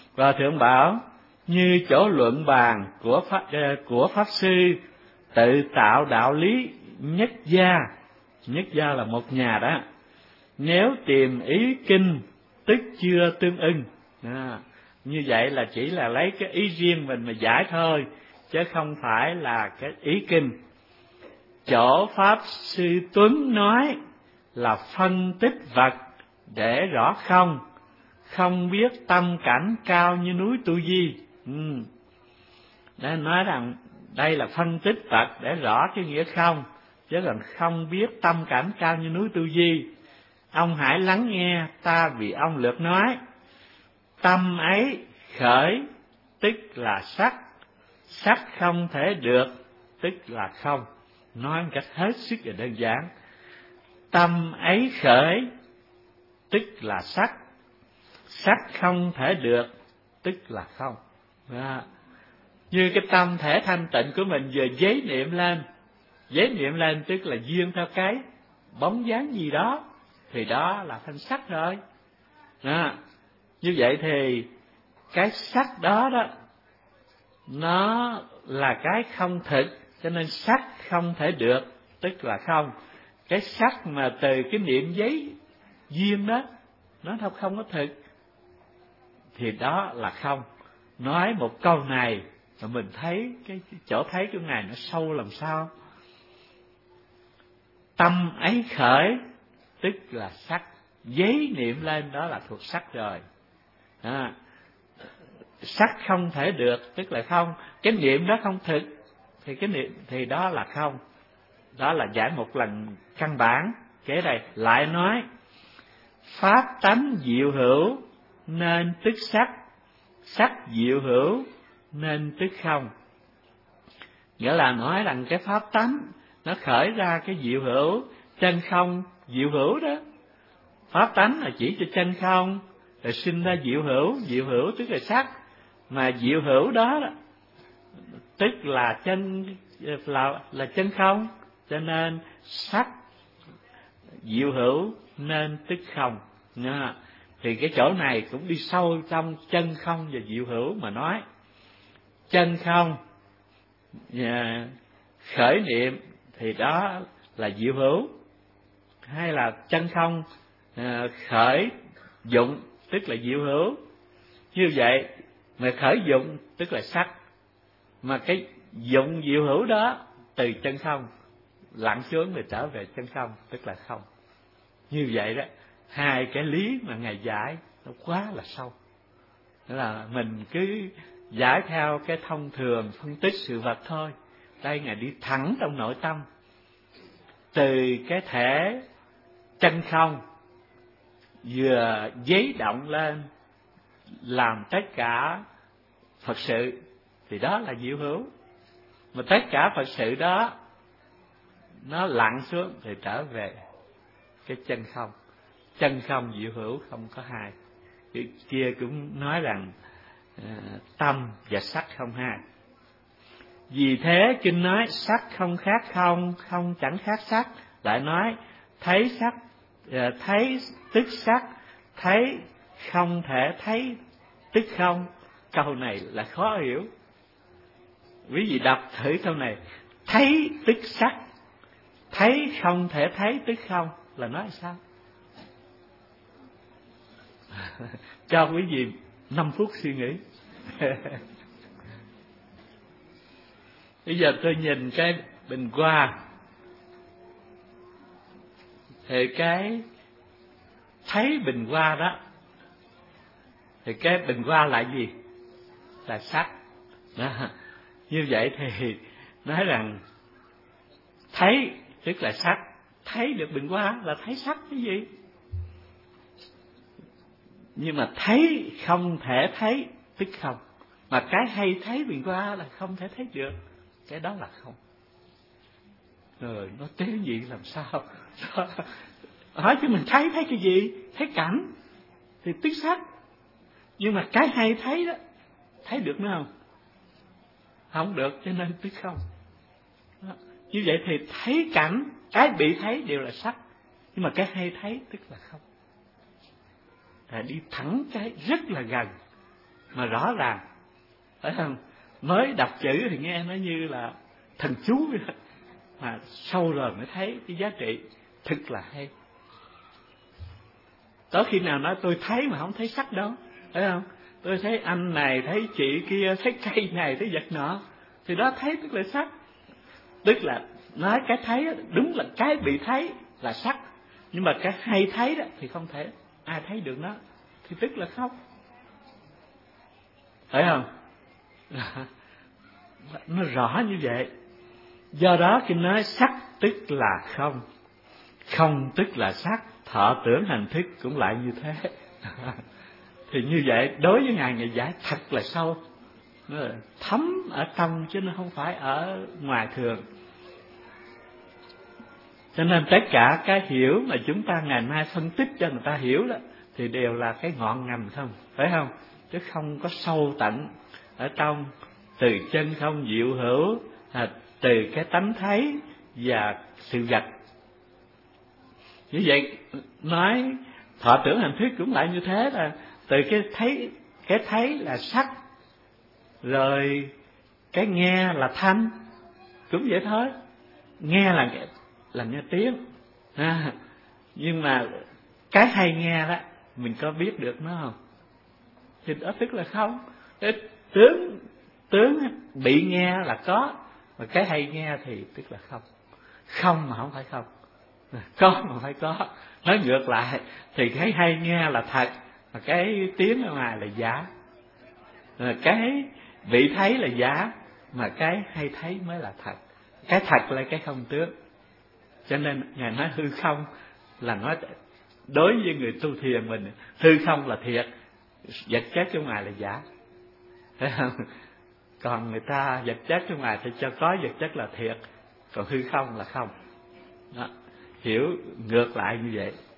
Và Thượng bảo như chỗ luận bàn của Pháp Sư tự tạo đạo lý nhất gia là một nhà đó, nếu tìm ý kinh tức chưa tương ưng. Như vậy là chỉ là lấy cái ý riêng mình mà giải thôi, chứ không phải là cái ý kinh. Chỗ Pháp Sư Tuấn nói là phân tích vật để rõ không biết tâm cảnh cao như núi Tu Di. Để nói rằng đây là phân tích vật để rõ cái nghĩa không, chứ còn không biết tâm cảnh cao như núi Tu Di. Ông hãy lắng nghe ta vì ông lượt nói. Tâm ấy khởi tức là sắc, sắc không thể được tức là không. Nói một cách hết sức là đơn giản. Tâm ấy khởi tức là sắc, sắc không thể được tức là không. Như cái tâm thể thanh tịnh của mình vừa giấy niệm lên tức là duyên theo cái bóng dáng gì đó, thì đó là thanh sắc rồi. Như vậy thì cái sắc đó nó là cái không thực, cho nên sắc không thể được tức là không. Cái sắc mà từ cái niệm giấy duyên đó, nó không có thực, thì đó là không. Nói một câu này mà mình thấy cái chỗ thấy cái này nó sâu làm sao. Tâm ấy khởi tức là sắc, giấy niệm lên đó là thuộc sắc rồi. Sắc không thể được tức là không. Cái niệm đó không thực thì cái niệm thì đó là không. Đó là giải một lần căn bản. Kế đây lại nói pháp tánh diệu hữu nên tức sắc, sắc diệu hữu nên tức không. Nghĩa là nói rằng cái pháp tánh nó khởi ra cái diệu hữu, chân không diệu hữu đó. Pháp tánh là chỉ cho chân không, rồi sinh ra diệu hữu tức là sắc, mà diệu hữu đó tức là chân không, cho nên sắc diệu hữu nên tức không. Thì cái chỗ này cũng đi sâu trong chân không và diệu hữu mà nói. Chân không khởi niệm thì đó là diệu hữu, hay là chân không khởi dụng tức là diệu hữu. Như vậy mà khởi dụng tức là sắc, mà cái dụng diệu hữu đó từ chân không lặn xuống rồi trở về chân không tức là không. Như vậy đó, hai cái lý mà Ngài giải nó quá là sâu. Đó là mình cứ giải theo cái thông thường phân tích sự vật thôi. Đây Ngài đi thẳng trong nội tâm, từ cái thể chân không vừa giấy động lên làm tất cả Phật sự, thì đó là diệu hữu. Mà tất cả Phật sự đó nó lặn xuống thì trở về cái chân không. Chân không diệu hữu không có hai. Cái kia cũng nói rằng tâm và sắc không hai. Vì thế kinh nói sắc không khác không, không chẳng khác sắc. Lại nói thấy sắc, thấy tức sắc, thấy không thể thấy tức không. Câu này là khó hiểu. Quý vị đọc thử câu này. Thấy tức sắc, thấy không thể thấy tức không là nói sao? Cho quý vị 5 phút suy nghĩ. Bây giờ tôi nhìn cái bình hoa, thì cái thấy bình hoa đó, thì cái bình hoa là gì? Là sắc đó. Như vậy thì nói rằng thấy tức là sắc, thấy được bình hoa là thấy sắc cái gì? Nhưng mà thấy không thể thấy tức không. Mà cái hay thấy bình hoa là không thể thấy được, cái đó là không. Rồi nó tế nhị làm sao? Hỏi chứ mình thấy cái gì? Thấy cảnh thì tức sắc. Nhưng mà cái hay thấy đó, thấy được nữa không? Không được, cho nên tức không. Đó. Như vậy thì thấy cảnh, cái bị thấy đều là sắc, nhưng mà cái hay thấy tức là không. Đi thẳng cái rất là gần. mà rõ ràng, phải không? Mới đọc chữ thì nghe nó như là thần chú vậy đó, mà sâu rồi mới thấy cái giá trị thực là hay. Có khi nào nói tôi thấy mà không thấy sắc đâu, phải không? Tôi thấy anh này, thấy chị kia, thấy cây này, thấy vật nọ, thì đó thấy tức là sắc. Tức là nói cái thấy đúng là cái bị thấy là sắc, nhưng mà cái hay thấy đó thì không thể ai thấy được nó, thì tức là không, phải không? Nó rõ như vậy. Do đó khi nói sắc tức là không, không tức là sắc, thọ tưởng hành thức cũng lại như thế. Thì như vậy đối với Ngài giải thật là sâu, nó là thấm ở trong chứ nó không phải ở ngoài thường. Cho nên tất cả cái hiểu mà chúng ta ngày nay phân tích cho người ta hiểu đó thì đều là cái ngọn ngành không, phải không? Chứ không có sâu tận ở trong, từ chân không diệu hữu, từ cái tánh thấy và sự vật. Như vậy nói thọ tưởng hành thức cũng lại như thế, là từ cái thấy là sắc, rồi cái nghe là thanh, cũng vậy thôi. Nghe là nghe tiếng, nhưng mà cái hay nghe đó mình có biết được nó không? Thì đó tức là không. Cái tướng bị nghe là có, mà cái hay nghe thì tức là không. Không mà không phải không, có mà phải có. Nói ngược lại thì cái hay nghe là thật, mà cái tiếng ở ngoài là giả. Cái bị thấy là giả, mà cái hay thấy mới là thật. Cái thật là cái không tướng. Cho nên Ngài nói hư không là nói đối với người tu thiền mình, hư không là thiệt, vật chất trong ngoài là giả, thấy không? Còn người ta vật chất trong ngoài thì cho có vật chất là thiệt, còn hư không là không. Đó, hiểu ngược lại như vậy.